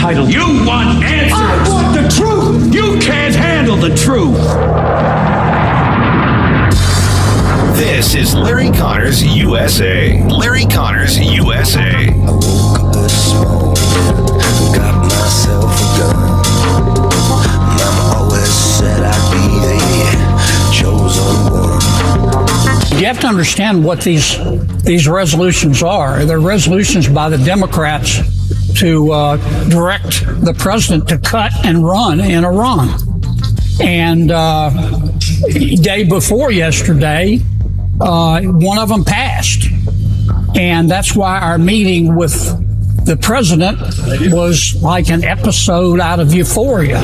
entitled. You want answers. I want the truth. You can't handle the truth. This is Larry Connors USA. Larry Connors USA. I woke up this morning, got myself a gun. Mama always said I'd be the chosen one. You have to understand what these resolutions are. They're resolutions by the Democrats to direct the president to cut and run in Iran. And day before yesterday, one of them passed. And that's why our meeting with the president was like an episode out of Euphoria.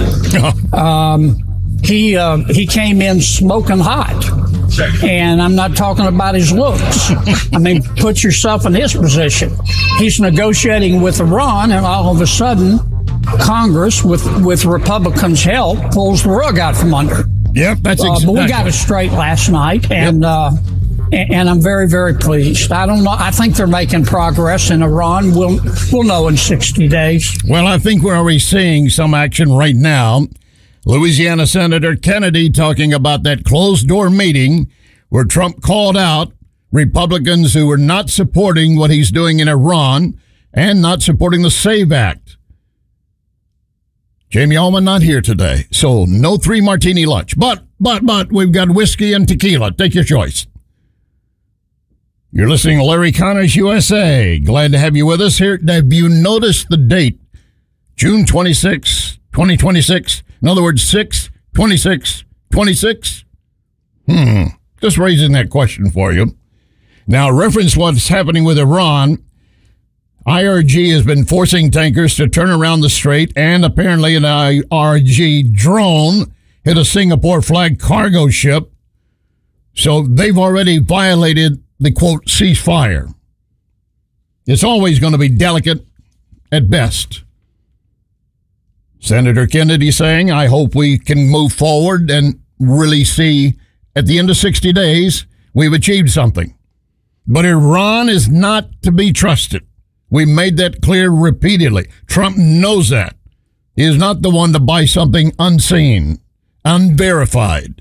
He came in smoking hot. And I'm not talking about his looks. I mean, put yourself in his position. He's negotiating with Iran, and all of a sudden, Congress, with Republicans' help, pulls the rug out from under. Yep, that's exactly. But we got it straight last night, and I'm very, very pleased. I don't know. I think they're making progress in Iran. We'll know in 60 days. Well, I think we're already seeing some action right now. Louisiana Senator Kennedy talking about that closed-door meeting where Trump called out Republicans who were not supporting what he's doing in Iran and not supporting the SAVE Act. Jamie Allman not here today, so no 3-martini lunch. But we've got whiskey and tequila. Take your choice. You're listening to Larry Connors USA. Glad to have you with us here. Have you noticed the date? June 26, 2026. In other words, 6/26/26. Just raising that question for you. Now, reference what's happening with Iran. IRG has been forcing tankers to turn around the strait, and apparently an IRG drone hit a Singapore flag cargo ship. So they've already violated the, quote, ceasefire. It's always going to be delicate at best. Senator Kennedy saying, I hope we can move forward and really see at the end of 60 days, we've achieved something. But Iran is not to be trusted. We made that clear repeatedly. Trump knows that. He is not the one to buy something unseen, unverified.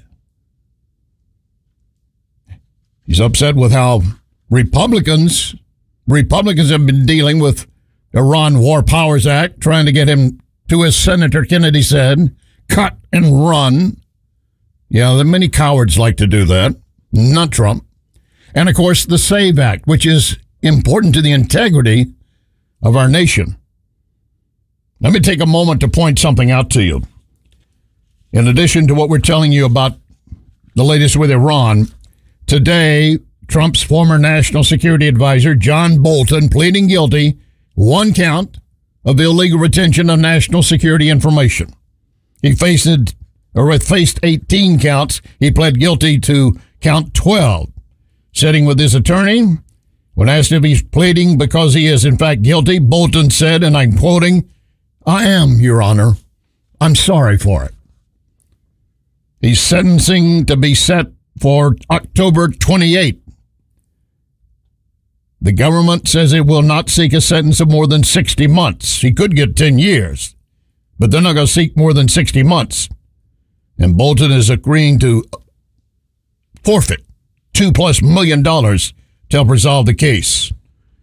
He's upset with how Republicans have been dealing with Iran War Powers Act, trying to get him to, as Senator Kennedy said, cut and run. Yeah, many cowards like to do that, not Trump. And, of course, the SAVE Act, which is important to the integrity of our nation. Let me take a moment to point something out to you. In addition to what we're telling you about the latest with Iran, today, Trump's former national security advisor, John Bolton, pleading guilty, one count of illegal retention of national security information. He faced 18 counts. He pled guilty to count 12. Sitting with his attorney, when asked if he's pleading because he is in fact guilty, Bolton said, and I'm quoting, I am, Your Honor. I'm sorry for it. He's sentencing to be set for October 28th. The government says it will not seek a sentence of more than 60 months. He could get 10 years, but they're not going to seek more than 60 months. And Bolton is agreeing to forfeit $2+ million to help resolve the case.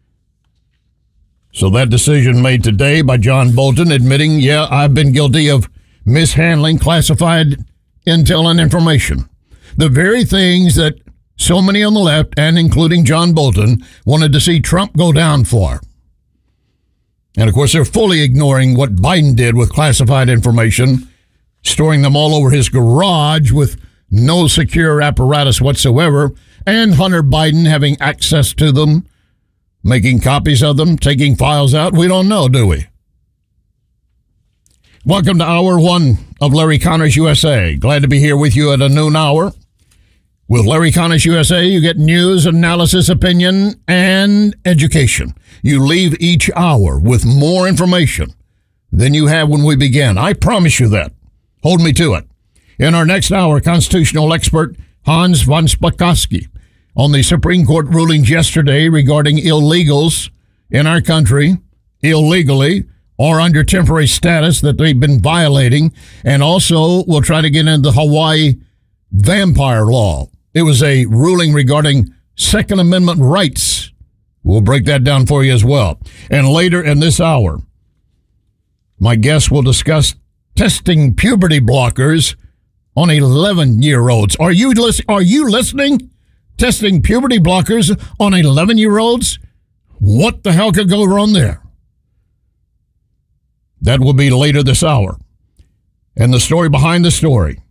So that decision made today by John Bolton admitting, yeah, I've been guilty of mishandling classified intel and information. The very things that so many on the left, and including John Bolton, wanted to see Trump go down for. And, of course, they're fully ignoring what Biden did with classified information, storing them all over his garage with no secure apparatus whatsoever, and Hunter Biden having access to them, making copies of them, taking files out. We don't know, do we? Welcome to Hour 1 of Larry Connors USA. Glad to be here with you at a noon hour. With Larry Connors USA, you get news, analysis, opinion, and education. You leave each hour with more information than you have when we began. I promise you that. Hold me to it. In our next hour, constitutional expert Hans von Spakovsky on the Supreme Court rulings yesterday regarding illegals in our country, illegally are under temporary status that they've been violating. And also, we'll try to get into the Hawaii vampire law. It was a ruling regarding Second Amendment rights. We'll break that down for you as well. And later in this hour, my guest will discuss testing puberty blockers on 11-year-olds. Are you listening? Testing puberty blockers on 11-year-olds? What the hell could go wrong there? That will be later this hour. And the story behind the story.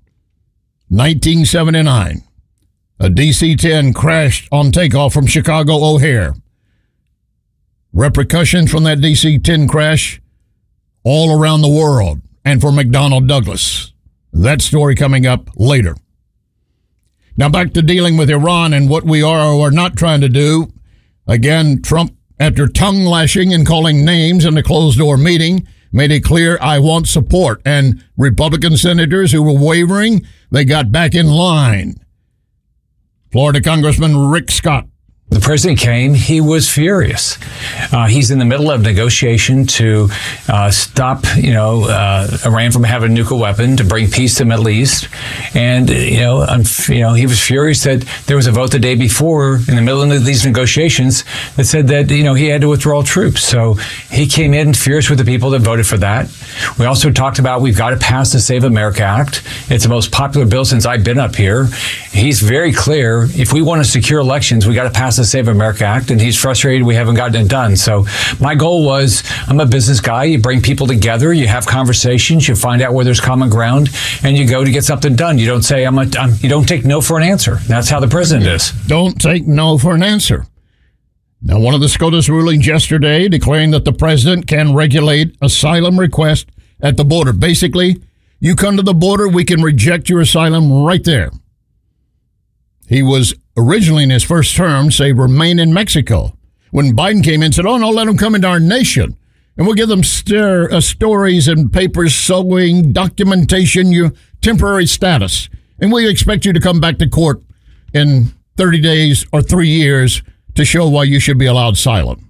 1979. A DC-10 crashed on takeoff from Chicago O'Hare. Repercussions from that DC-10 crash all around the world, and for McDonnell Douglas. That story coming up later. Now back to dealing with Iran and what we are or are not trying to do. Again, Trump, after tongue lashing and calling names in a closed-door meeting, made it clear, I want support. And Republican senators who were wavering, they got back in line. Florida Congressman Rick Scott. The president came, he was furious. He's in the middle of negotiation to stop, Iran from having a nuclear weapon, to bring peace to the Middle East. And, he was furious that there was a vote the day before in the middle of these negotiations that said that, he had to withdraw troops. So he came in furious with the people that voted for that. We also talked about we've got to pass the Save America Act. It's the most popular bill since I've been up here. He's very clear. If we want to secure elections, we got to pass the Save America Act, and he's frustrated we haven't gotten it done. So my goal was, I'm a business guy. You bring people together, you have conversations, you find out where there's common ground, and you go to get something done. You don't say, you don't take no for an answer. That's how the president is. Don't take no for an answer. Now, one of the SCOTUS rulings yesterday declaring that the president can regulate asylum requests at the border. Basically, you come to the border, we can reject your asylum right there. He was originally in his first term say remain in Mexico. When Biden came in and said, oh, no, let them come into our nation. And we'll give them stories and papers showing documentation, your temporary status. And we expect you to come back to court in 30 days or 3 years to show why you should be allowed asylum.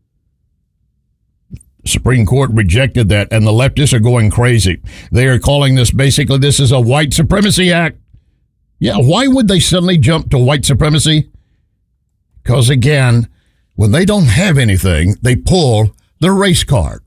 The Supreme Court rejected that, and the leftists are going crazy. They are calling this is a white supremacy act. Yeah, why would they suddenly jump to white supremacy? Because, again, when they don't have anything, they pull the race card.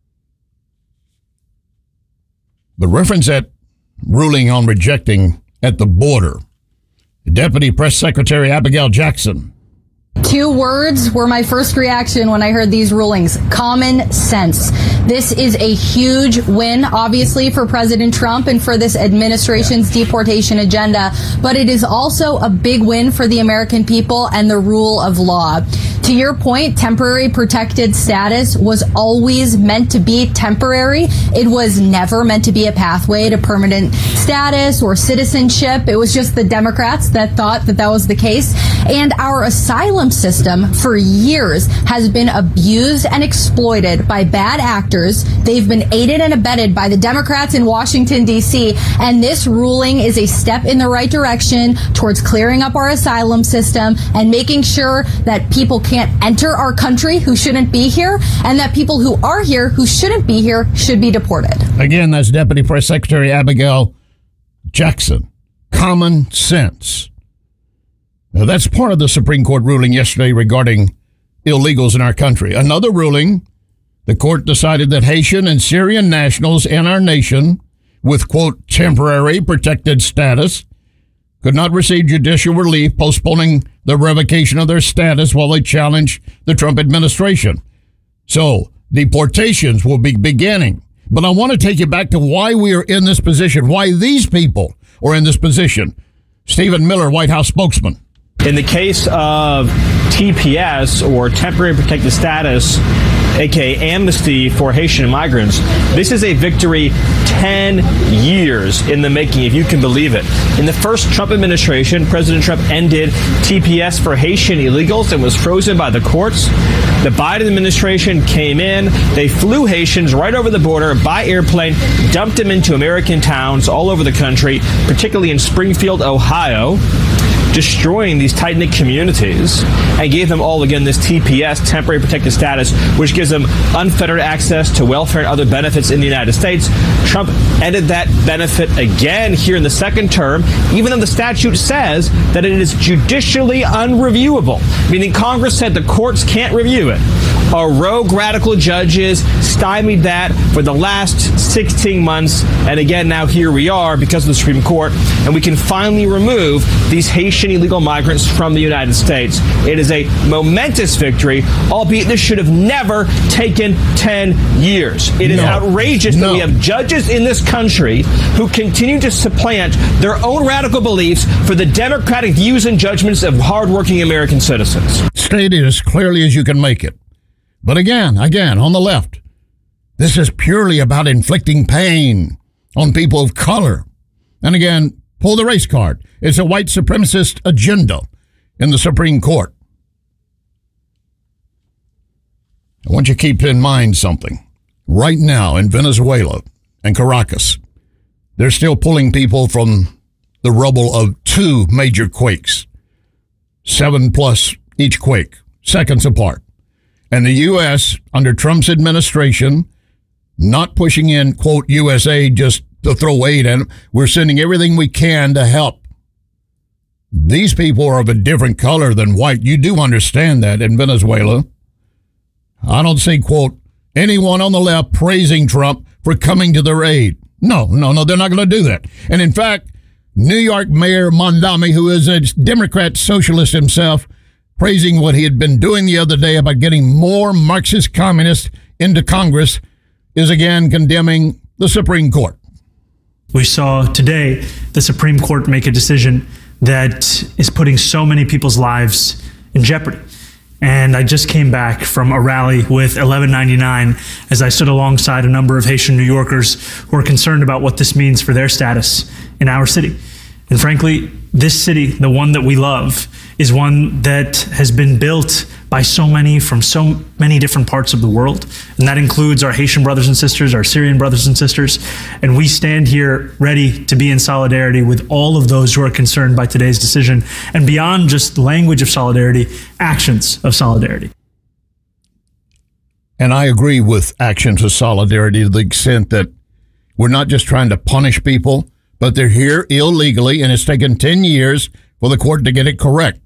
The reference that ruling on rejecting at the border, Deputy Press Secretary Abigail Jackson. 2 words were my first reaction when I heard these rulings. Common sense. This is a huge win, obviously, for President Trump and for this administration's deportation agenda, but it is also a big win for the American people and the rule of law. To your point, temporary protected status was always meant to be temporary. It was never meant to be a pathway to permanent status or citizenship. It was just the Democrats that thought that was the case. And our asylum system for years has been abused and exploited by bad actors. They've been aided and abetted by the Democrats in Washington, D.C. And this ruling is a step in the right direction towards clearing up our asylum system and making sure that people can't enter our country who shouldn't be here, and that people who are here who shouldn't be here should be deported. Again, that's Deputy Press Secretary Abigail Jackson. Common sense. Now, that's part of the Supreme Court ruling yesterday regarding illegals in our country. Another ruling, the court decided that Haitian and Syrian nationals in our nation with, quote, temporary protected status could not receive judicial relief, postponing the revocation of their status while they challenge the Trump administration. So deportations will be beginning. But I want to take you back to why we are in this position, why these people are in this position. Stephen Miller, White House spokesman. In the case of TPS, or temporary protected status, aka amnesty for Haitian migrants, this is a victory 10 years in the making, if you can believe it. In the first Trump administration, President Trump ended TPS for Haitian illegals and was frozen by the courts. The Biden administration came in, they flew Haitians right over the border by airplane, dumped them into American towns all over the country, particularly in Springfield, Ohio. destroying these tight-knit communities and gave them all, again, this TPS, temporary protected status, which gives them unfettered access to welfare and other benefits in the United States. Trump ended that benefit again here in the second term, even though the statute says that it is judicially unreviewable, meaning Congress said the courts can't review it. Our rogue radical judges stymied that for the last 16 months. And again, now here we are because of the Supreme Court, and we can finally remove these Haitian illegal migrants from the United States. It is a momentous victory, albeit this should have never taken 10 years. It is outrageous that we have judges in this country who continue to supplant their own radical beliefs for the democratic views and judgments of hardworking American citizens. Stated as clearly as you can make it. But again, on the left, this is purely about inflicting pain on people of color. And again, pull the race card. It's a white supremacist agenda in the Supreme Court. I want you to keep in mind something. Right now in Venezuela and Caracas, they're still pulling people from the rubble of 2 major quakes, 7+ each quake, seconds apart. And the U.S., under Trump's administration, not pushing in, quote, USA just to throw aid in, we're sending everything we can to help. These people are of a different color than white. You do understand that in Venezuela. I don't see, quote, anyone on the left praising Trump for coming to their aid. No, they're not going to do that. And in fact, New York Mayor Mondami, who is a Democrat socialist himself, praising what he had been doing the other day about getting more Marxist communists into Congress, is again condemning the Supreme Court. We saw today the Supreme Court make a decision that is putting so many people's lives in jeopardy. And I just came back from a rally with 1199 as I stood alongside a number of Haitian New Yorkers who are concerned about what this means for their status in our city. And frankly, this city, the one that we love, is one that has been built by so many from so many different parts of the world. And that includes our Haitian brothers and sisters, our Syrian brothers and sisters. And we stand here ready to be in solidarity with all of those who are concerned by today's decision. And beyond just language of solidarity, actions of solidarity. And I agree with actions of solidarity to the extent that we're not just trying to punish people, but they're here illegally, and it's taken 10 years for the court to get it correct.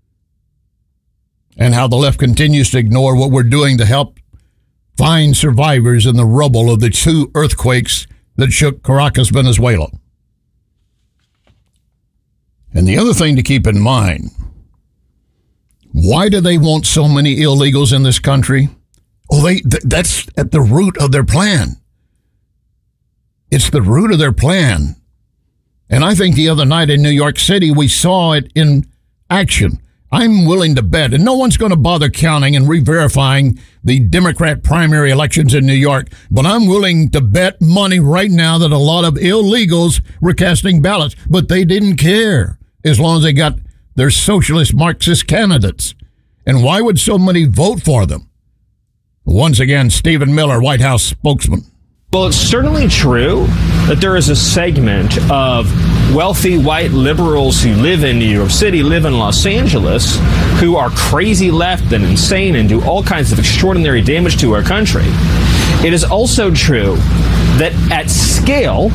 And how the left continues to ignore what we're doing to help find survivors in the rubble of the 2 earthquakes that shook Caracas, Venezuela. And the other thing to keep in mind, why do they want so many illegals in this country? Oh, that's at the root of their plan. It's the root of their plan. And I think the other night in New York City, we saw it in action. I'm willing to bet, and no one's going to bother counting and re-verifying the Democrat primary elections in New York, but I'm willing to bet money right now that a lot of illegals were casting ballots, but they didn't care as long as they got their socialist Marxist candidates. And why would so many vote for them? Once again, Stephen Miller, White House spokesman. Well, it's certainly true that there is a segment of wealthy white liberals who live in New York City, live in Los Angeles, who are crazy left and insane and do all kinds of extraordinary damage to our country. It is also true that at scale,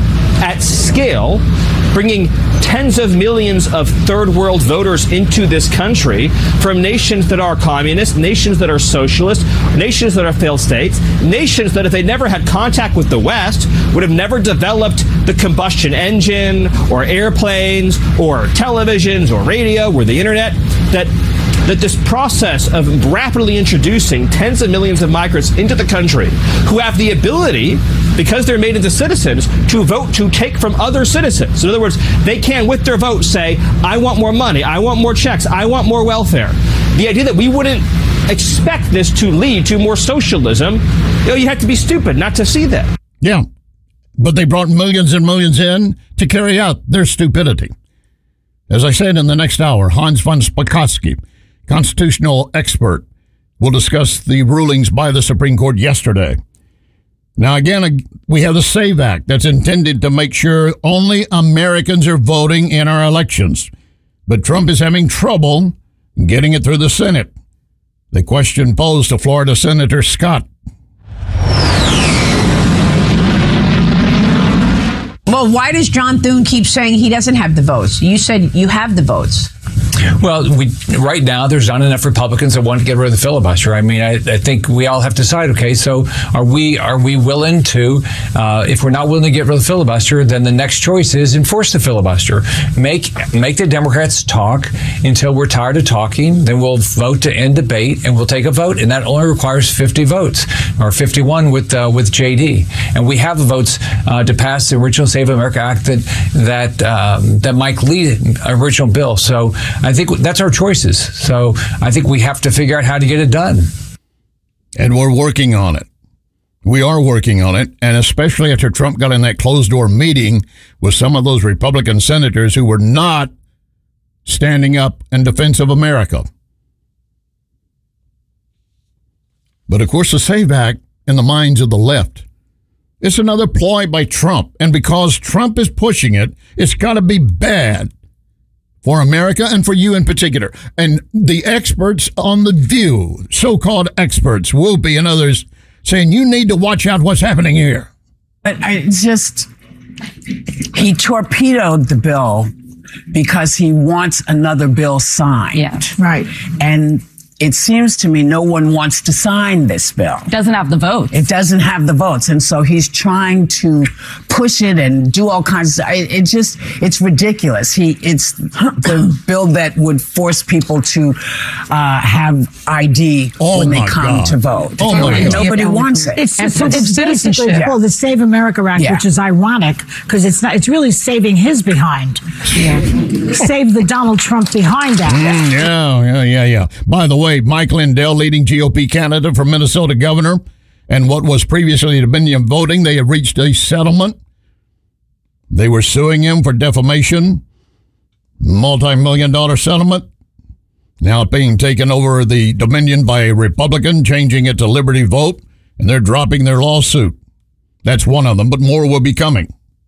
bringing tens of millions of third world voters into this country from nations that are communist, nations that are socialist, nations that are failed states, nations that if they never had contact with the West would have never developed the combustion engine or airplanes or televisions or radio or the internet, that this process of rapidly introducing tens of millions of migrants into the country who have the ability, because they're made into citizens, to vote to take from other citizens. In other words, they can, with their vote, say, I want more money, I want more checks, I want more welfare. The idea that we wouldn't expect this to lead to more socialism, you have to be stupid not to see that. Yeah, but they brought millions and millions in to carry out their stupidity. As I said, in the next hour, Hans von Spakovsky, constitutional expert, will discuss the rulings by the Supreme Court yesterday. Now, again, we have the SAVE Act that's intended to make sure only Americans are voting in our elections. but Trump is having trouble getting it through the Senate. The question posed to Florida Senator Scott. Well, why does John Thune keep saying he doesn't have the votes? You said you have the votes. Well, right now there's not enough Republicans that want to get rid of the filibuster. I mean, I think we all have to decide. Okay, so are we willing to? If we're not willing to get rid of the filibuster, then the next choice is enforce the filibuster. Make the Democrats talk until we're tired of talking. Then we'll vote to end debate, and we'll take a vote, and that only requires 50 votes or 51 with JD. And we have the votes to pass the original Save America Act that Mike Lee original bill. So I think that's our choices. So I think we have to figure out how to get it done. And we're working on it. We are working on it. And especially after Trump got in that closed-door meeting with some of those Republican senators who were not standing up in defense of America. But, of course, the SAVE Act, in the minds of the left, it's another ploy by Trump. And because Trump is pushing it, it's got to be bad for America and for you in particular. And the experts on The View, so-called experts, Whoopi and others, saying you need to watch out what's happening here. But he torpedoed the bill because he wants another bill signed. Yeah, right. And it seems to me no one wants to sign this bill. It doesn't have the votes. It doesn't have the votes. And so he's trying to push it and do all kinds of, it's ridiculous. It's the bill that would force people to have ID when they come to vote. Oh my God. Nobody wants it. It's basically called the Save America Act, which is ironic because it's really saving his behind. Yeah. Save the Donald Trump behind Act. Yeah. By the way, Mike Lindell, leading GOP candidate for Minnesota governor, and what was previously Dominion voting, they have reached a settlement. They were suing him for defamation, multi-million-dollar settlement. Now being taken over the Dominion by a Republican, changing it to Liberty Vote, and they're dropping their lawsuit. That's one of them, but more will be coming.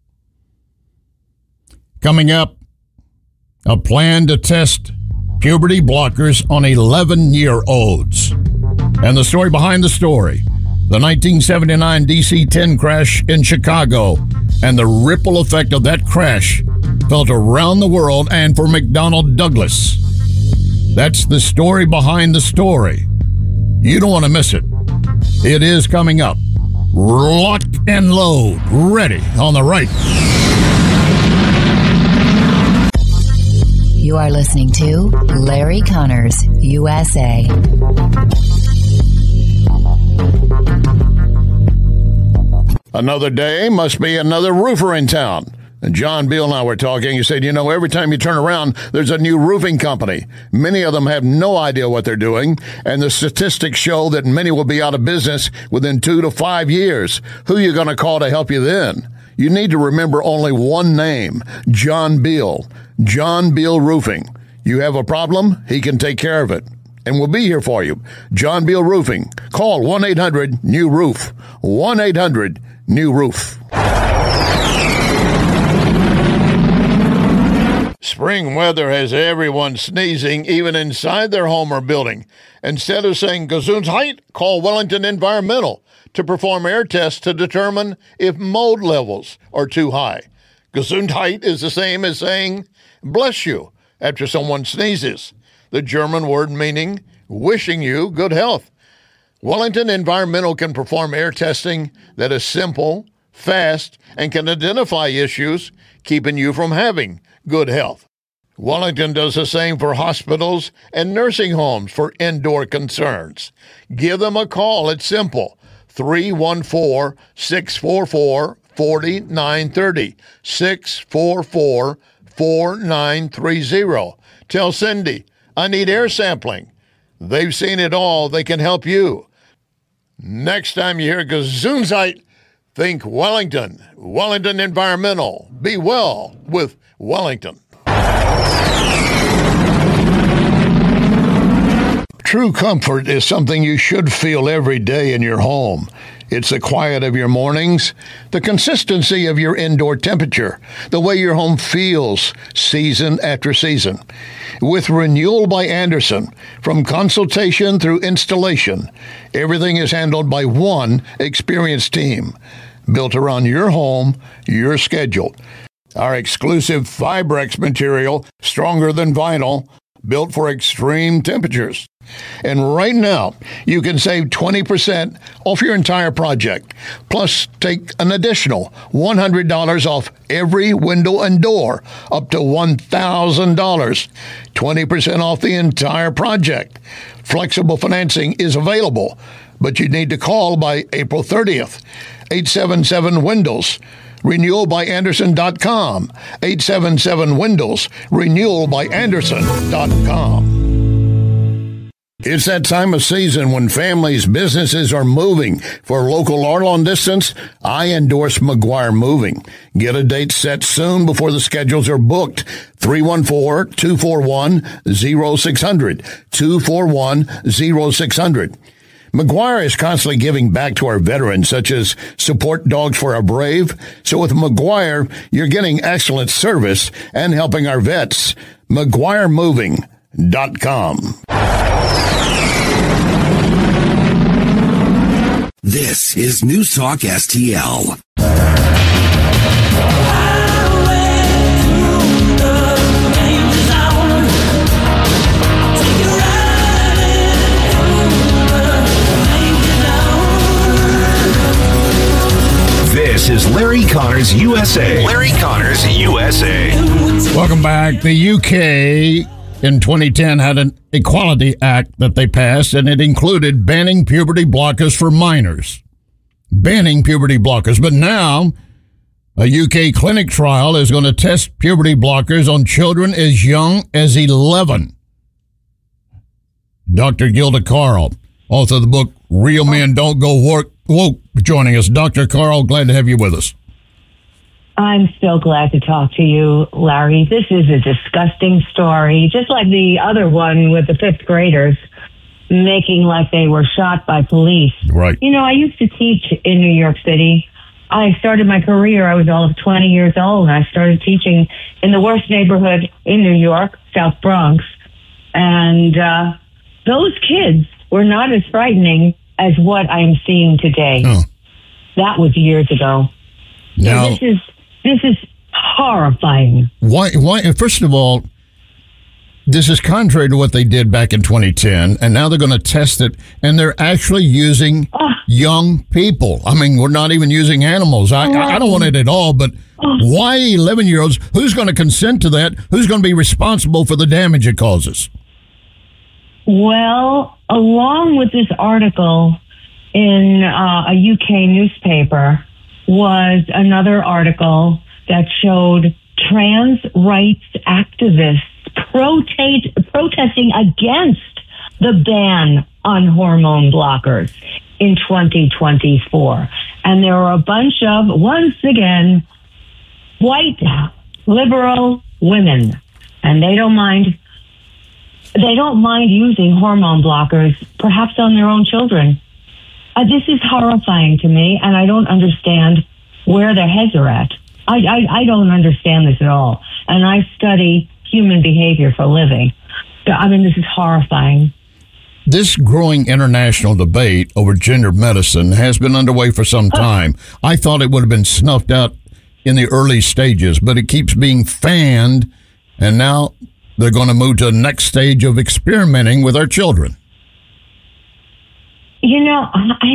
Coming up, a plan to test puberty blockers on 11-year-olds. And the story behind the story, the 1979 DC-10 crash in Chicago, and the ripple effect of that crash felt around the world and for McDonnell Douglas. That's the story behind the story. You don't want to miss it. It is coming up. Lock and load. Ready on the right. You are listening to Larry Connors, USA. Another day must be another roofer in town. And John Beal and I were talking. He said, every time you turn around, there's a new roofing company. Many of them have no idea what they're doing. And the statistics show that many will be out of business within 2 to 5 years. Who are you going to call to help you then? You need to remember only one name, John Beal. John Beal Roofing. You have a problem, he can take care of it. And we'll be here for you. John Beal Roofing. Call 1-800-NEW-ROOF. 1-800-NEW-ROOF. Spring weather has everyone sneezing, even inside their home or building. Instead of saying Gesundheit, call Wellington Environmental to perform air tests to determine if mold levels are too high. Gesundheit is the same as saying bless you after someone sneezes, the German word meaning wishing you good health. Wellington Environmental can perform air testing that is simple, fast, and can identify issues keeping you from having good health. Wellington does the same for hospitals and nursing homes for indoor concerns. Give them a call. It's simple. 314-644-4930. 644-4930. Tell Cindy, I need air sampling. They've seen it all. They can help you. Next time you hear Gesundheit, think Wellington. Wellington Environmental. Be well with Wellington. True comfort is something you should feel every day in your home. It's the quiet of your mornings, the consistency of your indoor temperature, the way your home feels season after season. With Renewal by Andersen, from consultation through installation, everything is handled by one experienced team, built around your home, your schedule. Our exclusive Fibrex material, stronger than vinyl, built for extreme temperatures. And right now, you can save 20% off your entire project. Plus, take an additional $100 off every window and door, up to $1,000. 20% off the entire project. Flexible financing is available, but you need to call by April 30th. 877-WINDOWS. RenewalByAndersen.com. 877-WINDOWS. RenewalByAndersen.com. It's that time of season when families, businesses are moving. For local or long distance, I endorse McGuire Moving. Get a date set soon before the schedules are booked. 314-241-0600. 241-0600. McGuire is constantly giving back to our veterans, such as Support Dogs for Our Brave. So with McGuire, you're getting excellent service and helping our vets. McGuireMoving.com. This is News Talk STL. This is Larry Connors USA. Larry Connors USA. Welcome back. The UK in 2010 had an Equality Act that they passed, and it included banning puberty blockers for minors. Banning puberty blockers. But now, a UK clinic trial is going to test puberty blockers on children as young as 11. Dr. Gilda Carl, author of the book Real Men Don't Go Woke, joining us. Dr. Carl, glad to have you with us. I'm so glad to talk to you, Larry. This is a disgusting story, just like the other one with the fifth graders making like they were shot by police. Right. You know, I used to teach in New York City. I started my career, I was all of 20 years old, and I started teaching in the worst neighborhood in New York, South Bronx. And those kids were not as frightening as what I'm seeing today. Oh. That was years ago. Now, so this is horrifying. Why? First of all, this is contrary to what they did back in 2010, and now they're going to test it, and they're actually using young people. I mean, we're not even using animals. I don't want it at all, but why 11-year-olds? Who's going to consent to that? Who's going to be responsible for the damage it causes? Well, along with this article in a UK newspaper was another article that showed trans rights activists protesting against the ban on hormone blockers in 2024. And there were a bunch of, once again, white liberal women, and they don't mind using hormone blockers, perhaps on their own children. This is horrifying to me, and I don't understand where their heads are at. I don't understand this at all. And I study human behavior for a living. I mean, this is horrifying. This growing international debate over gender medicine has been underway for some time. I thought it would have been snuffed out in the early stages, but it keeps being fanned, and now they're going to move to the next stage of experimenting with our children. You know,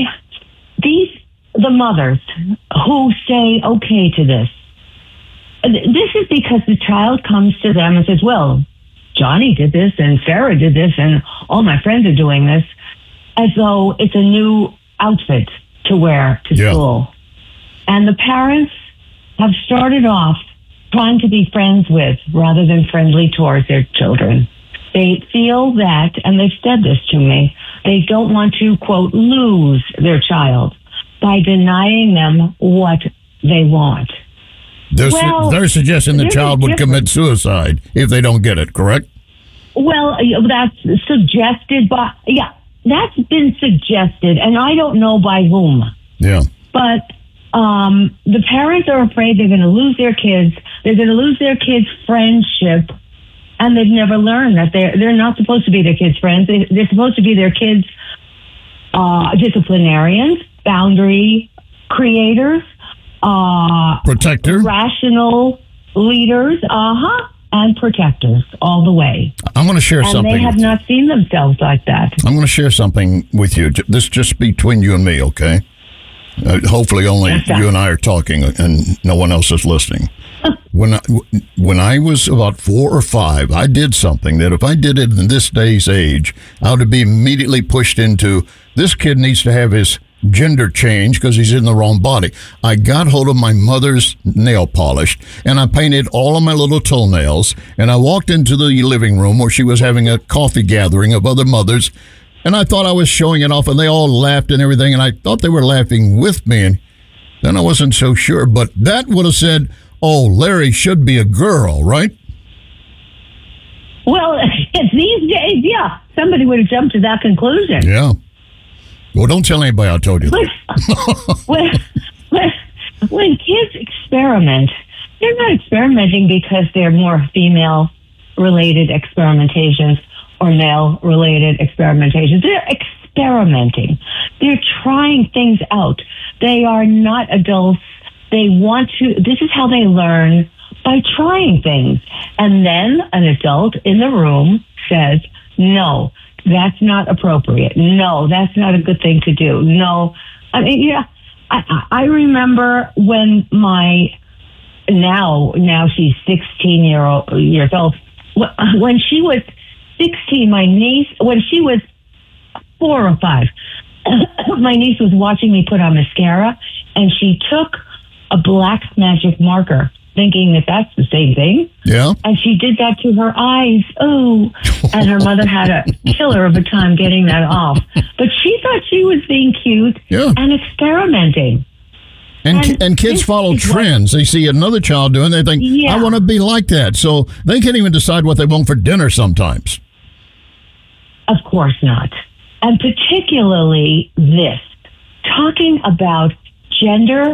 the mothers who say okay to this is because the child comes to them and says, well, Johnny did this and Sarah did this and all my friends are doing this, as though it's a new outfit to wear to school. And the parents have started off trying to be friends with rather than friendly towards their children. They feel that, and they've said this to me, they don't want to, quote, lose their child by denying them what they want. They're suggesting the child would commit suicide if they don't get it, correct? Well, that's suggested by, that's been suggested, and I don't know by whom. Yeah. But the parents are afraid they're going to lose their kids. They're going to lose their kids' friendship, and they've never learned that they're not supposed to be their kids' friends. They're supposed to be their kids' disciplinarians, boundary creators, protector, rational leaders, and protectors all the way. I'm going to share something. And they have not seen themselves like that. I'm going to share something with you. This just between you and me, okay? Hopefully only you and I are talking and no one else is listening. When I was about 4 or 5, I did something that if I did it in this day's age, I would be immediately pushed into, this kid needs to have his gender change because he's in the wrong body. I got hold of my mother's nail polish and I painted all of my little toenails, and I walked into the living room where she was having a coffee gathering of other mothers, and I thought I was showing it off, and they all laughed and everything, and I thought they were laughing with me, and then I wasn't so sure. But that would have said, oh, Larry should be a girl, right? Well, these days, yeah, somebody would have jumped to that conclusion. Yeah. Well, don't tell anybody I told you that. When kids experiment, they're not experimenting because they're more female-related experimentations or male-related experimentations. They're experimenting. They're trying things out. They are not adults. They want to, this is how they learn, by trying things. And then an adult in the room says, no, that's not appropriate. No, that's not a good thing to do. No. I mean, yeah, I remember when now she's 16 years old. When she was 16, my niece, when she was 4 or 5, my niece was watching me put on mascara, and she took a black magic marker, thinking that that's the same thing. Yeah. And she did that to her eyes. Oh, and her mother had a killer of a time getting that off. But she thought she was being cute and experimenting. And kids follow trends. They see another child doing, they think, I want to be like that. So they can't even decide what they want for dinner sometimes. Of course not. And particularly this, talking about gender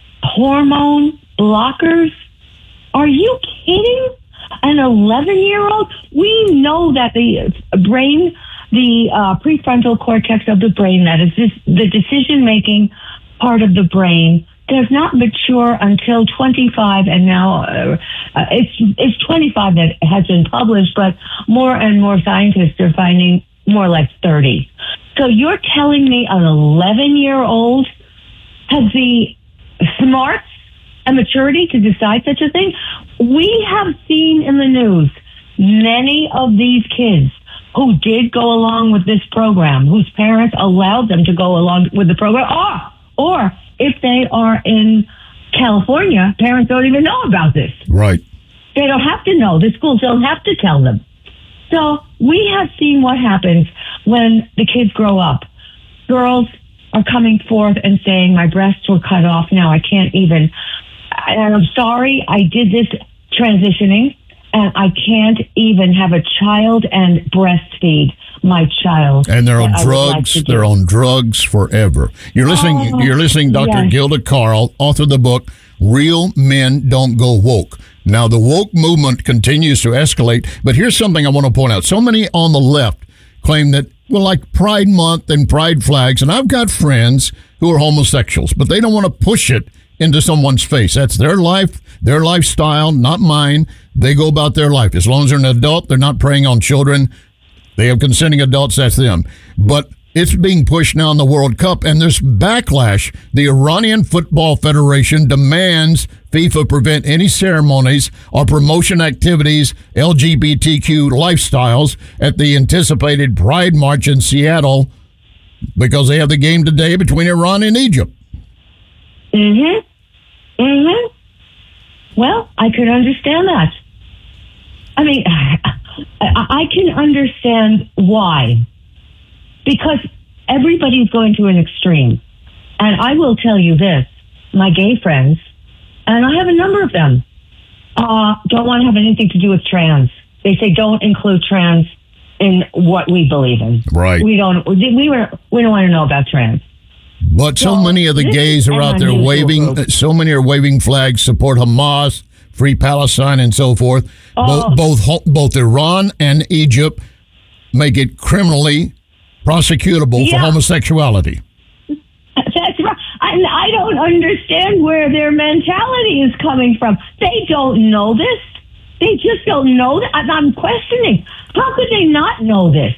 hormone blockers. Are you kidding? An 11-year-old? We know that the brain, the prefrontal cortex of the brain, that is the decision-making part of the brain, does not mature until 25, and now it's 25 that has been published, but more and more scientists are finding more like 30. So you're telling me an 11-year-old has the smarts and maturity to decide such a thing? We have seen in the news many of these kids who did go along with this program, whose parents allowed them to go along with the program, or if they are in California, parents don't even know about this. Right. They don't have to know. The schools don't have to tell them. So we have seen what happens when the kids grow up. Girls are coming forth and saying, my breasts were cut off. Now I can't even, and I'm sorry, I did this transitioning, and I can't even have a child and breastfeed my child. And they're on drugs. They're on drugs forever. You're listening, Dr. Gilda Carl, author of the book, Real Men Don't Go Woke. Now, the woke movement continues to escalate, but here's something I want to point out. So many on the left claim that, well, like Pride Month and Pride flags, and I've got friends who are homosexuals, but they don't want to push it into someone's face. That's their life, their lifestyle, not mine. They go about their life. As long as they're an adult, they're not preying on children. They have consenting adults, that's them. But it's being pushed now in the World Cup, and there's backlash. The Iranian Football Federation demands FIFA prevent any ceremonies or promotion activities, LGBTQ lifestyles at the anticipated Pride March in Seattle because they have the game today between Iran and Egypt. Well, I could understand that. I mean, I can understand why. Because everybody's going to an extreme. And I will tell you this, my gay friends, and I have a number of them, don't want to have anything to do with trans. They say don't include trans in what we believe in. Right. We don't want to know about trans. But so many of the gays are out there waving. So many are waving flags, support Hamas, free Palestine, and so forth. Both Iran and Egypt make it criminally prosecutable for homosexuality. That's right. And I don't understand where their mentality is coming from. They don't know this. They just don't know that. I'm questioning. How could they not know this?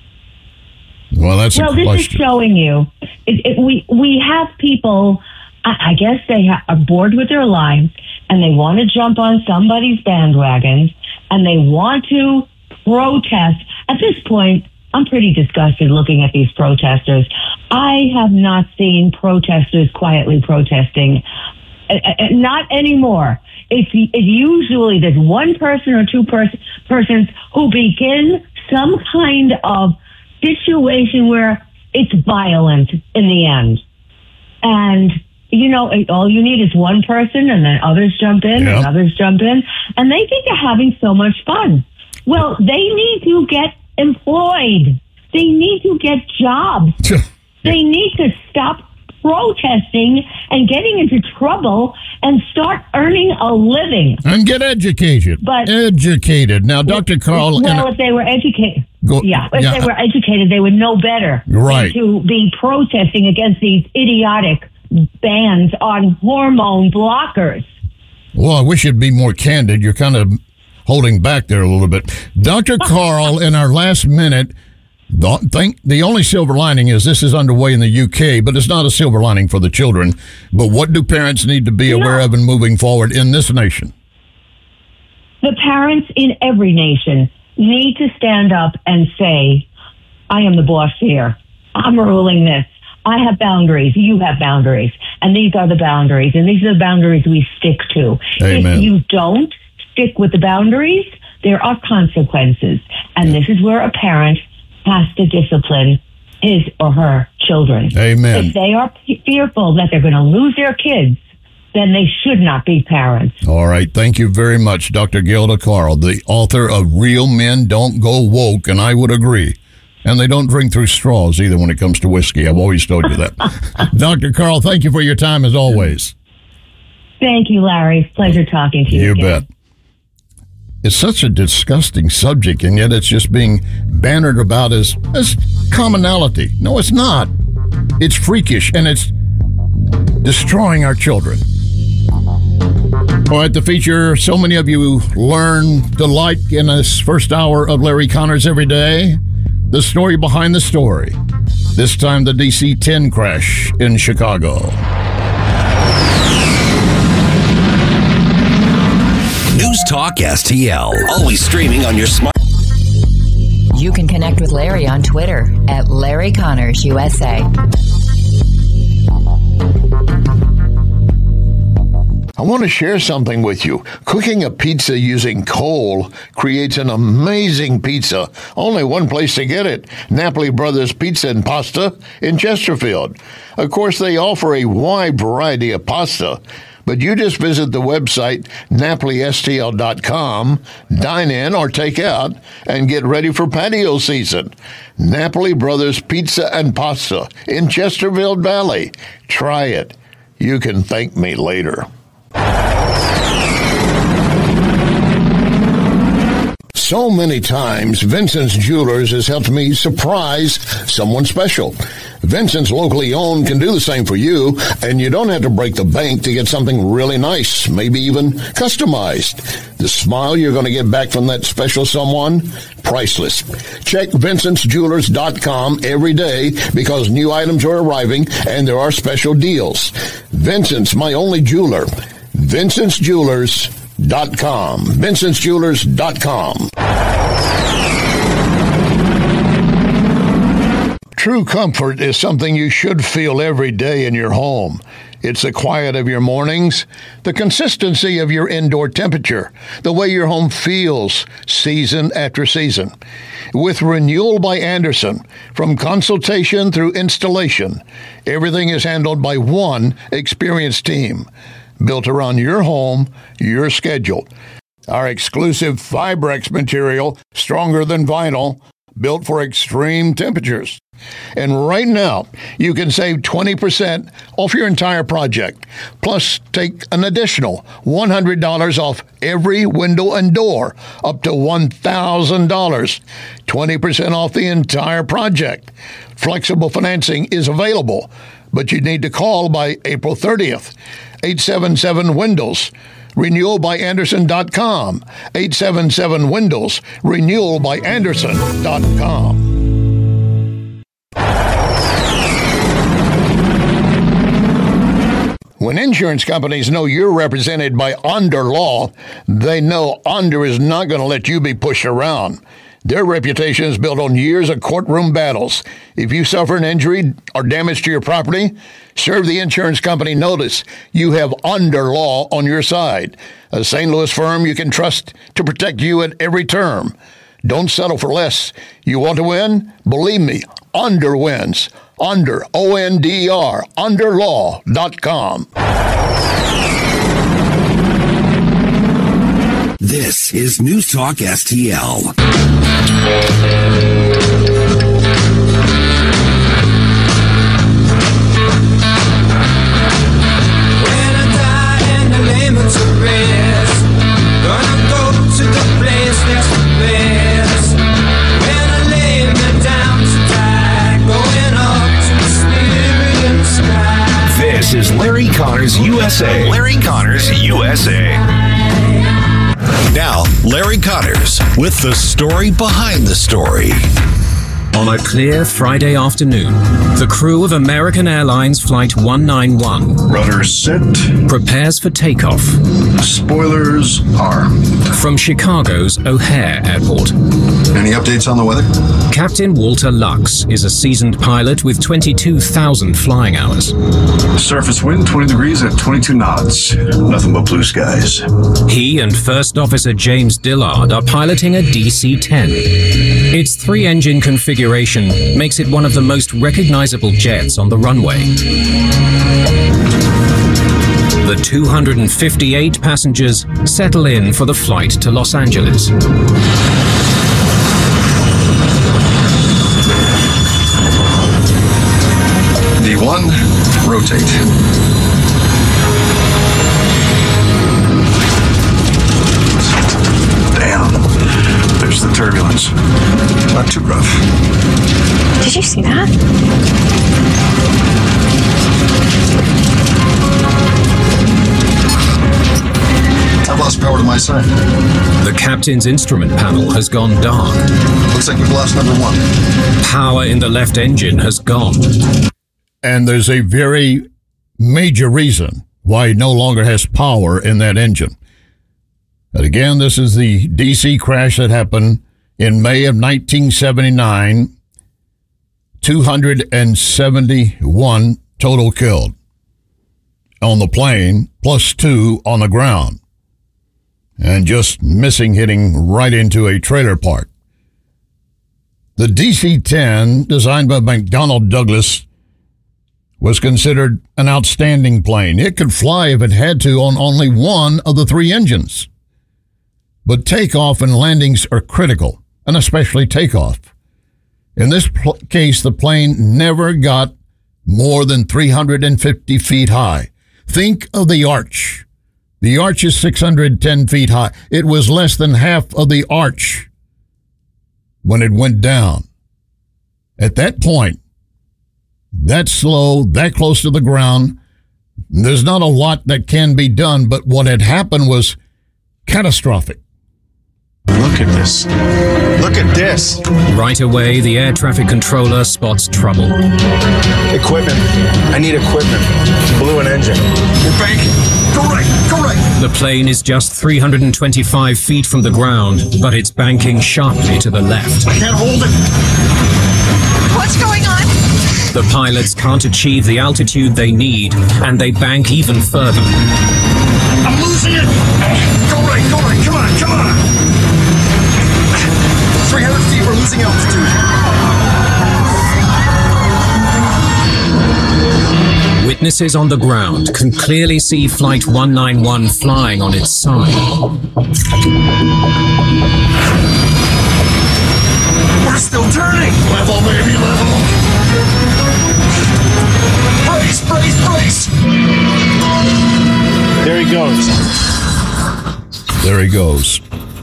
Well, that's a question. This is showing you. We have people, I guess they are bored with their lives, and they want to jump on somebody's bandwagon, and they want to protest. At this point, I'm pretty disgusted looking at these protesters. I have not seen protesters quietly protesting. Not anymore. It's usually there's one person or two persons who begin some kind of situation where it's violent in the end. And, all you need is one person, and then others jump in and others jump in, and they think they're having so much fun. Well, they need to get employed. They need to get jobs. They need to stop protesting and getting into trouble and start earning a living. And get educated. Educated. Now, Dr. Carl... Well, if they were educated... If they were educated, they would know better than to be protesting against these idiotic bans on hormone blockers. Well, I wish you'd be more candid. You're kind of holding back there a little bit. Dr. Carl, in our last minute, the only silver lining is this is underway in the UK, but it's not a silver lining for the children. But what do parents need to be aware of in moving forward in this nation? The parents in every nation need to stand up and say, I am the boss here. I'm ruling this. I have boundaries. You have boundaries. And these are the boundaries. And these are the boundaries we stick to. Amen. If you don't stick with the boundaries, there are consequences. And this is where a parent has to discipline his or her children. Amen. If they are fearful that they're going to lose their kids, then they should not be parents. All right. Thank you very much, Dr. Gilda Carl, the author of Real Men Don't Go Woke, and I would agree. And they don't drink through straws either when it comes to whiskey. I've always told you that. Dr. Carl, thank you for your time as always. Thank you, Larry. Pleasure talking to you. You bet. It's such a disgusting subject, and yet it's just being bannered about as commonality. No, it's not. It's freakish, and it's destroying our children. All right, the feature so many of you learn to like in this first hour of Larry Connors every day. The story behind the story. This time, the DC-10 crash in Chicago. News Talk STL. Always streaming on your smart. You can connect with Larry on Twitter at Larry Connors USA. I want to share something with you. Cooking a pizza using coal creates an amazing pizza. Only one place to get it, Napoli Brothers Pizza and Pasta in Chesterfield. Of course, they offer a wide variety of pasta, but you just visit the website napolistl.com, dine in or take out, and get ready for patio season. Napoli Brothers Pizza and Pasta in Chesterfield Valley. Try it. You can thank me later. So many times, Vincent's Jewelers has helped me surprise someone special. Vincent's locally owned can do the same for you, and you don't have to break the bank to get something really nice, maybe even customized. The smile you're going to get back from that special someone, priceless. Check VincentsJewelers.com every day because new items are arriving and there are special deals. Vincent's, my only jeweler. VincentsJewelers.com. VincentsJewelers.com. True comfort is something you should feel every day in your home. It's the quiet of your mornings, the consistency of your indoor temperature, the way your home feels season after season. With Renewal by Andersen, from consultation through installation, everything is handled by one experienced team, built around your home, your schedule. Our exclusive Fibrex material, stronger than vinyl, built for extreme temperatures. And right now, you can save 20% off your entire project. Plus, take an additional $100 off every window and door, up to $1,000. 20% off the entire project. Flexible financing is available, but you need to call by April 30th. 877-WINDOWS. RenewalByAnderson.com. 877-WINDOWS. RenewalByAnderson.com. When insurance companies know you're represented by Onder Law, they know Onder is not going to let you be pushed around. Their reputation is built on years of courtroom battles. If you suffer an injury or damage to your property, serve the insurance company notice. You have Onder Law on your side, a St. Louis firm you can trust to protect you at every term. Don't settle for less. You want to win? Believe me, Onder wins. Onder, O-N-D-R, underlaw.com. This is News Talk STL. This is Larry Connors USA. Larry Connors USA. Now, Larry Connors with the story behind the story. On a clear Friday afternoon, the crew of American Airlines Flight 191 rudders set, prepares for takeoff. Spoilers armed. From Chicago's O'Hare Airport. Any updates on the weather? Captain Walter Lux is a seasoned pilot with 22,000 flying hours. Surface wind 20 degrees at 22 knots. Nothing but blue skies. He and First Officer James Dillard are piloting a DC-10. Its three-engine configuration makes it one of the most recognizable jets on the runway. The 258 passengers settle in for the flight to Los Angeles. D1, rotate. Damn. There's the turbulence. Not too rough. Did you see that? I've lost power to my side. The captain's instrument panel has gone dark. Looks like we've lost number one. Power in the left engine has gone. And there's a very major reason why it no longer has power in that engine. And again, this is the DC crash that happened in May of 1979. 271 total killed on the plane, plus 2 on the ground. And just missing hitting right into a trailer park. The DC-10, designed by McDonnell Douglas, was considered an outstanding plane. It could fly if it had to on only one of the 3 engines. But takeoff and landings are critical, and especially takeoff. In this case, the plane never got more than 350 feet high. Think of the arch. The arch is 610 feet high. It was less than half of the arch when it went down. At that point, that slow, that close to the ground, there's not a lot that can be done, but what had happened was catastrophic. Look at this. Look at this. Right away, the air traffic controller spots trouble. Equipment. I need equipment. Blew an engine. You're banking. Go right. Go right. The plane is just 325 feet from the ground, but it's banking sharply to the left. I can't hold it. What's going on? The pilots can't achieve the altitude they need, and they bank even further. I'm losing it. Go right. Go right. Come on. Come on. 300 feet, we're losing altitude. Witnesses on the ground can clearly see Flight 191 flying on its side. We're still goes. There he goes.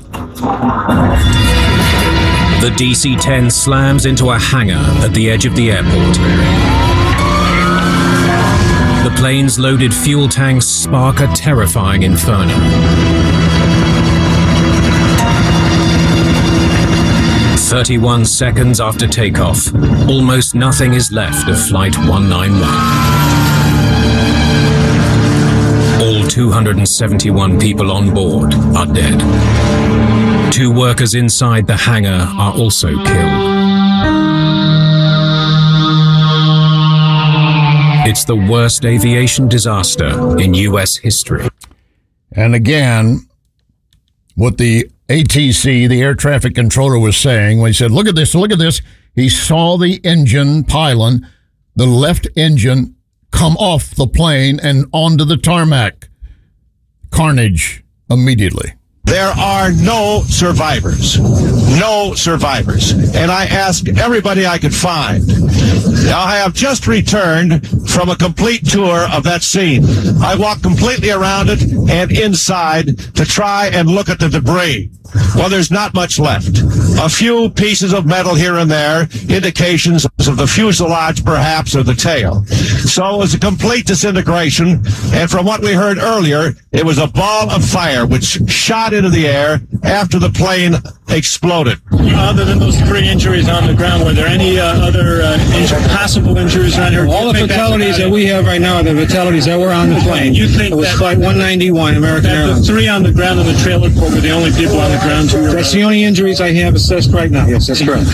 The DC-10 slams into a hangar at the edge of the airport. The plane's loaded fuel tanks spark a terrifying inferno. 31 seconds after takeoff, almost nothing is left of Flight 191. All 271 people on board are dead. 2 workers inside the hangar are also killed. It's the worst aviation disaster in U.S. history. And again, what the ATC, the air traffic controller, was saying when he said, look at this, he saw the engine pylon, the left engine, come off the plane and onto the tarmac. Carnage immediately. There are no survivors. No survivors. And I asked everybody I could find. I have just returned from a complete tour of that scene. I walked completely around it and inside to try and look at the debris. Well, there's not much left. A few pieces of metal here and there, indications of the fuselage, perhaps, or the tail. So it was a complete disintegration, and from what we heard earlier, it was a ball of fire which shot into the air after the plane exploded. Other than those 3 injuries on the ground, were there any other possible injuries around here? All the fatalities that we have right now are the fatalities that were on the plane. You think it was Flight 191, American Airlines. The 3 on the ground in the trailer court were the only people on the ground who were... That's the only injuries I have assessed right now. Yes, that's correct.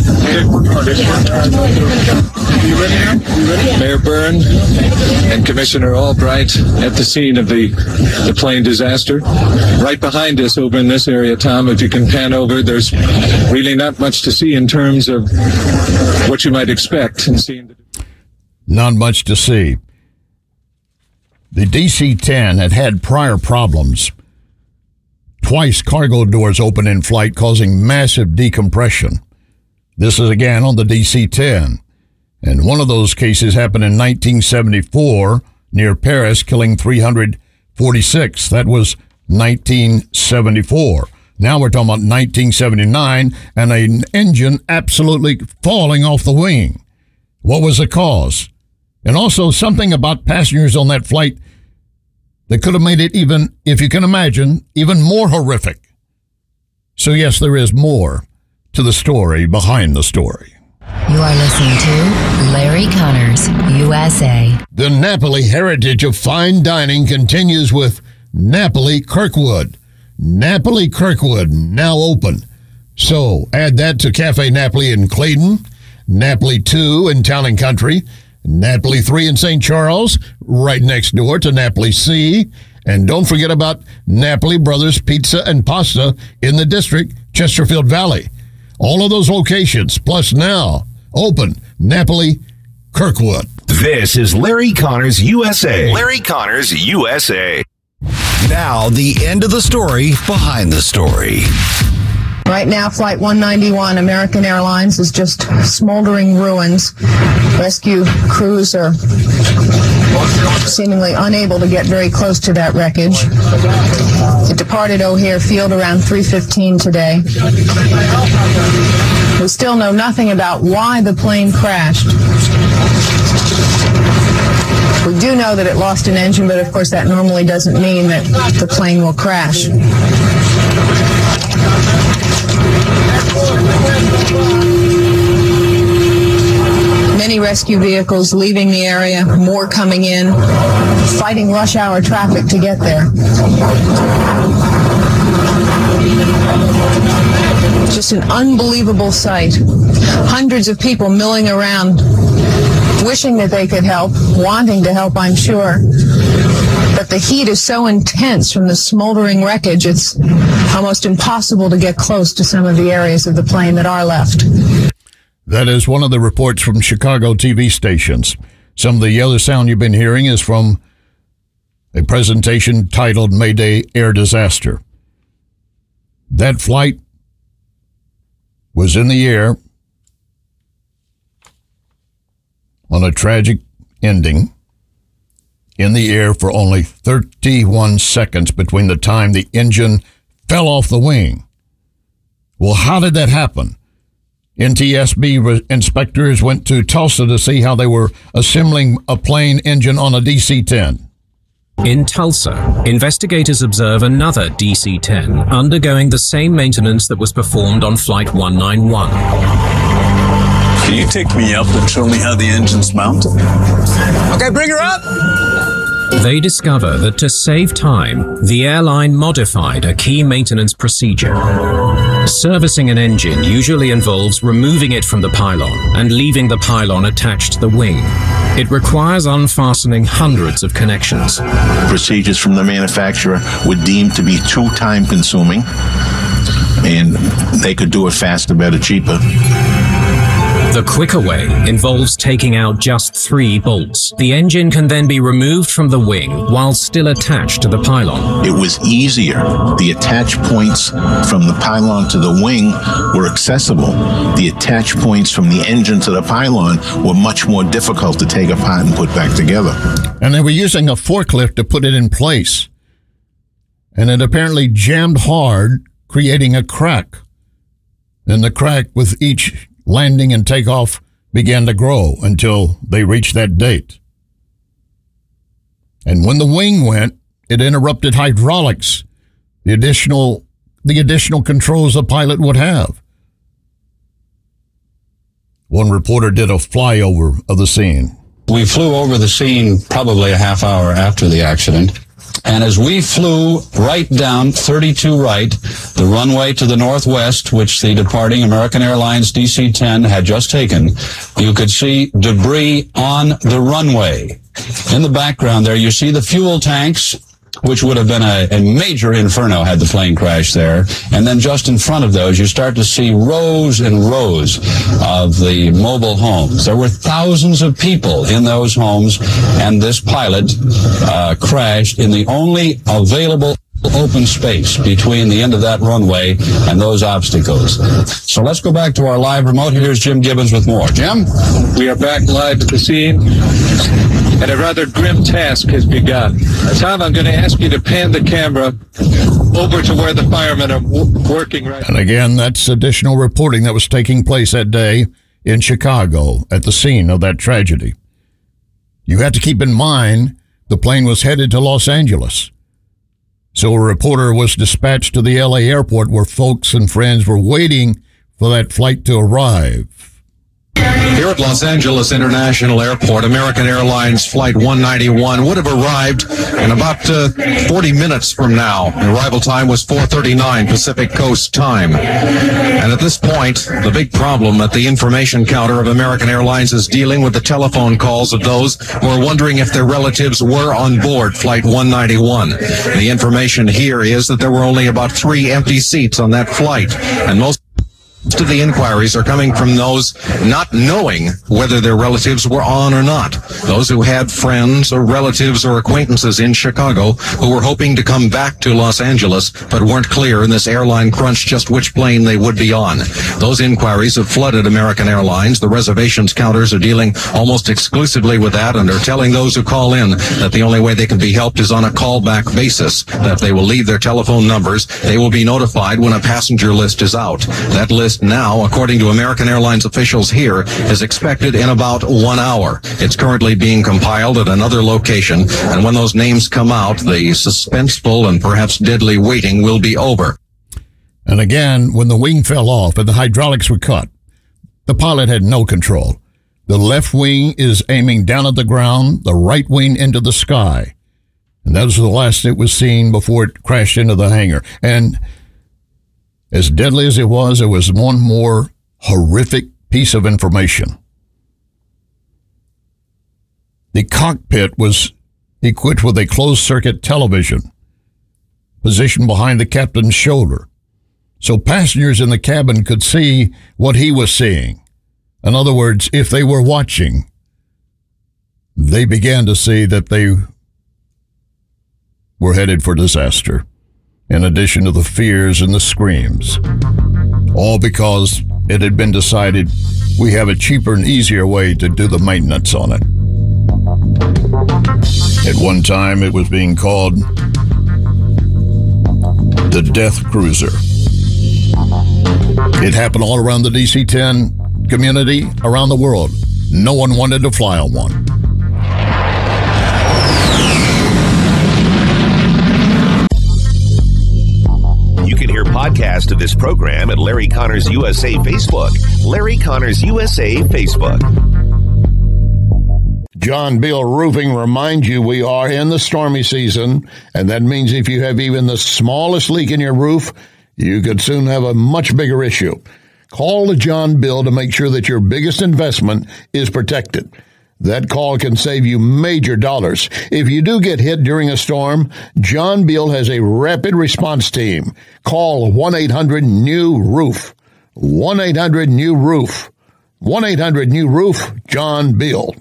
Mayor Byrne and Commissioner Albright at the scene of the plane disaster. Right behind us over in this area, Tom, if you can pan over, there's really not much to see in terms of what you might expect. Not much to see. The DC-10 had prior problems. Twice cargo doors open in flight, causing massive decompression. This is again on the DC-10. And one of those cases happened in 1974 near Paris, killing 346. That was 1974. Now we're talking about 1979 and an engine absolutely falling off the wing. What was the cause? And also something about passengers on that flight that could have made it even, if you can imagine, even more horrific. So yes, there is more to the story behind the story. You are listening to Larry Connors, USA. The Napoli heritage of fine dining continues with Napoli Kirkwood. Napoli Kirkwood, now open. So add that to Cafe Napoli in Clayton, Napoli 2 in Town and Country, Napoli 3 in St. Charles, right next door to Napoli C. And don't forget about Napoli Brothers Pizza and Pasta in the district, Chesterfield Valley. All of those locations, plus now, open Napoli Kirkwood. This is Larry Connors USA. Larry Connors USA. Now, the end of the story behind the story. Right now, Flight 191, American Airlines, is just smoldering ruins. Rescue crews are seemingly unable to get very close to that wreckage. It departed O'Hare Field around 3:15 today. We still know nothing about why the plane crashed. We do know that it lost an engine, but of course that normally doesn't mean that the plane will crash. Many rescue vehicles leaving the area, more coming in, fighting rush hour traffic to get there. Just an unbelievable sight. Hundreds of people milling around, wishing that they could help, wanting to help, I'm sure. But the heat is so intense from the smoldering wreckage, it's almost impossible to get close to some of the areas of the plane that are left. That is one of the reports from Chicago TV stations. Some of the other sound you've been hearing is from a presentation titled Mayday Air Disaster. That flight was in the air on a tragic ending, in the air for only 31 seconds between the time the engine fell off the wing. Well, how did that happen? NTSB inspectors went to Tulsa to see how they were assembling a plane engine on a DC-10. In Tulsa, investigators observe another DC-10 undergoing the same maintenance that was performed on Flight 191. Can you take me up and show me how the engine's mounted? Okay, bring her up! They discover that to save time, the airline modified a key maintenance procedure. Servicing an engine usually involves removing it from the pylon and leaving the pylon attached to the wing. It requires unfastening hundreds of connections. Procedures from the manufacturer were deemed to be too time-consuming, and they could do it faster, better, cheaper. The quicker way involves taking out just 3 bolts. The engine can then be removed from the wing while still attached to the pylon. It was easier. The attach points from the pylon to the wing were accessible. The attach points from the engine to the pylon were much more difficult to take apart and put back together. And they were using a forklift to put it in place. And it apparently jammed hard, creating a crack. And the crack with each landing and takeoff began to grow until they reached that date. And when the wing went, it interrupted hydraulics, the additional controls the pilot would have. One reporter did a flyover of the scene. We flew over the scene probably a half hour after the accident. And as we flew right down 32 right, the runway to the northwest, which the departing American Airlines DC-10 had just taken, you could see debris on the runway. In the background there, you see the fuel tanks, which would have been a major inferno had the plane crashed there. And then just in front of those, you start to see rows and rows of the mobile homes. There were thousands of people in those homes, and this pilot crashed in the only available open space between the end of that runway and those obstacles. So let's go back to our live remote. Here's Jim Gibbons with more. Jim? We are back live at the scene, and a rather grim task has begun. Tom, I'm going to ask you to pan the camera over to where the firemen are working right now. And again, that's additional reporting that was taking place that day in Chicago at the scene of that tragedy. You have to keep in mind the plane was headed to Los Angeles. So a reporter was dispatched to the L.A. airport where folks and friends were waiting for that flight to arrive. Here at Los Angeles International Airport, American Airlines Flight 191 would have arrived in about 40 minutes from now. The arrival time was 4:39 Pacific Coast time. And at this point, the big problem at the information counter of American Airlines is dealing with the telephone calls of those who are wondering if their relatives were on board Flight 191. The information here is that there were only about 3 empty seats on that flight, and most of the inquiries are coming from those not knowing whether their relatives were on or not. Those who had friends or relatives or acquaintances in Chicago who were hoping to come back to Los Angeles but weren't clear in this airline crunch just which plane they would be on. Those inquiries have flooded American Airlines. The reservations counters are dealing almost exclusively with that and are telling those who call in that the only way they can be helped is on a callback basis, that they will leave their telephone numbers. They will be notified when a passenger list is out. That list now, according to American Airlines officials here, is expected in about 1 hour. It's currently being compiled at another location, and when those names come out, the suspenseful and perhaps deadly waiting will be over. And again, when the wing fell off and the hydraulics were cut, the pilot had no control. The left wing is aiming down at the ground, the right wing into the sky. And that was the last it was seen before it crashed into the hangar. And as deadly as it was one more horrific piece of information. The cockpit was equipped with a closed-circuit television positioned behind the captain's shoulder, so passengers in the cabin could see what he was seeing. In other words, if they were watching, they began to see that they were headed for disaster. In addition to the fears and the screams. All because it had been decided we have a cheaper and easier way to do the maintenance on it. At one time, it was being called the Death Cruiser. It happened all around the DC-10 community, around the world. No one wanted to fly on one. You can hear podcast of this program at Larry Connors USA Facebook. Larry Connors USA Facebook. John Bill Roofing reminds you we are in the stormy season, and that means if you have even the smallest leak in your roof, you could soon have a much bigger issue. Call the John Bill to make sure that your biggest investment is protected. That call can save you major dollars. If you do get hit during a storm, John Bill has a rapid response team. Call 1-800-NEW-ROOF. 1-800-NEW-ROOF. 1-800-NEW-ROOF, John Bill.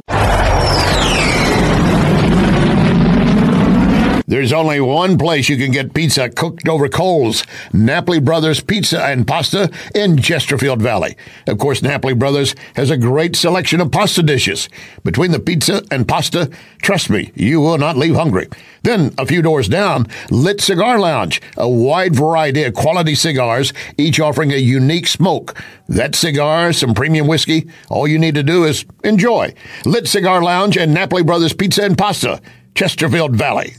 There's only one place you can get pizza cooked over coals. Napoli Brothers Pizza and Pasta in Chesterfield Valley. Of course, Napoli Brothers has a great selection of pasta dishes. Between the pizza and pasta, trust me, you will not leave hungry. Then, a few doors down, Lit Cigar Lounge, a wide variety of quality cigars, each offering a unique smoke. That cigar, some premium whiskey, all you need to do is enjoy. Lit Cigar Lounge and Napoli Brothers Pizza and Pasta, Chesterfield Valley.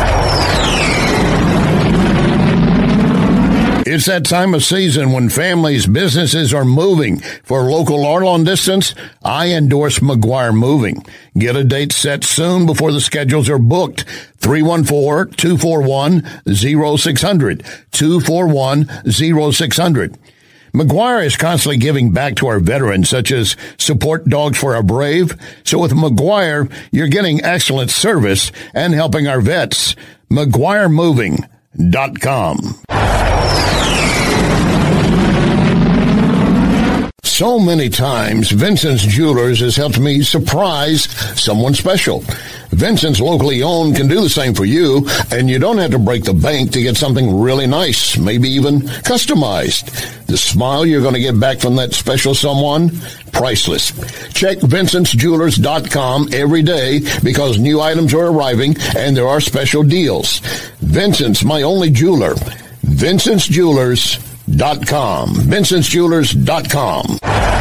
It's that time of season when families, businesses are moving. For local or long distance, I endorse McGuire Moving. Get a date set soon before the schedules are booked. 314-241-0600. 241-0600. McGuire is constantly giving back to our veterans, such as support dogs for our brave. So with McGuire, you're getting excellent service and helping our vets. McGuireMoving.com. So many times, Vincent's Jewelers has helped me surprise someone special. Vincent's locally owned can do the same for you, and you don't have to break the bank to get something really nice, maybe even customized. The smile you're going to get back from that special someone, priceless. Check VincentsJewelers.com every day because new items are arriving and there are special deals. Vincent's, my only jeweler. VincentsJewelers.com. VincentsJewelers.com.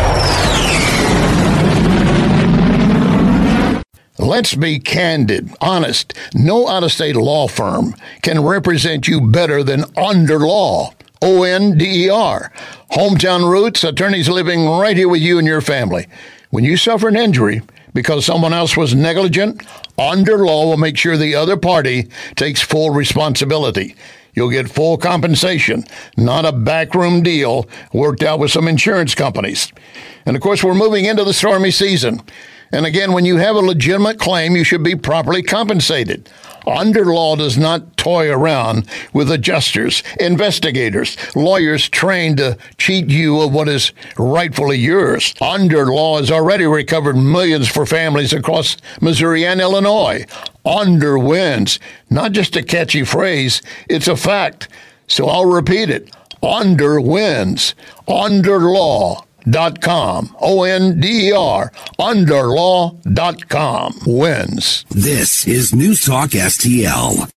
Let's be candid, honest. No out-of-state law firm can represent you better than Onder Law. O-N-D-E-R. Hometown roots, attorneys living right here with you and your family. When you suffer an injury because someone else was negligent, Onder Law will make sure the other party takes full responsibility. You'll get full compensation, not a backroom deal worked out with some insurance companies. And, of course, we're moving into the stormy season. And, again, when you have a legitimate claim, you should be properly compensated. Onder Law does not toy around with adjusters, investigators, lawyers trained to cheat you of what is rightfully yours. Onder Law has already recovered millions for families across Missouri and Illinois. Onder wins. Not just a catchy phrase, it's a fact. So I'll repeat it. Onder wins. OnderLaw.com. O-N-D-E-R. OnderLaw.com. Wins. This is News Talk STL.